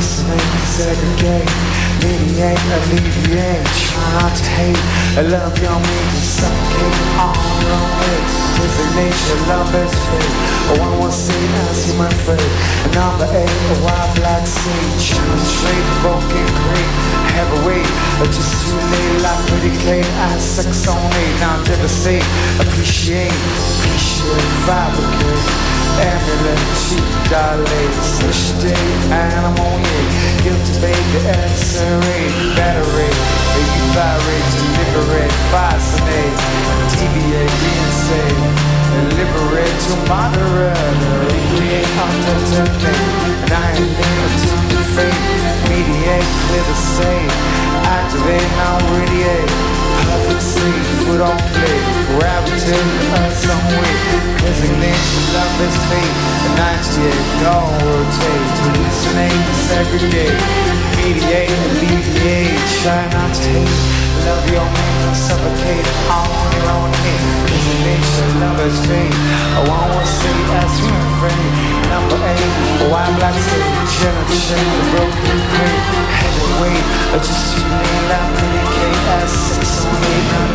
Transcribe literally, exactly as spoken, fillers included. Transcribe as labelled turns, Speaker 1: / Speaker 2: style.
Speaker 1: Policemen segregate, mediate, alleviate. Try not to hate, I love your means and suffocate on your own way. Designate your love as fate. One was seen as human fate. Number eight, a wild black sage. Trade, broken, great, heavyweight. Just too late, like predicate. I sex only, now devastate. Appreciate, appreciate, fabricate. Amulet, cheap, dilate. Such day, animal, yeah. Guilty baby, X-ray, battery. Evaporate, deliberate, fascinate. Deviate, reinstate. Liberate to moderate. Recreate, entertain. Annihilate, to fate. Mediate, clear the state. Activate, now radiate. Perfect sleep, foot on plate. Gravitate, us on way. Designation, love is fate. Enunciate, go rotate. Hallucinate, segregate. Mediate, alleviate. Try not to hate. Love your man, suffocate on your own hate. Designation, love is fate. I won't say as human frame. Number eight, a white black city. Generation, the broken crate. Heavyweight, just too late, like predicate as six on eight.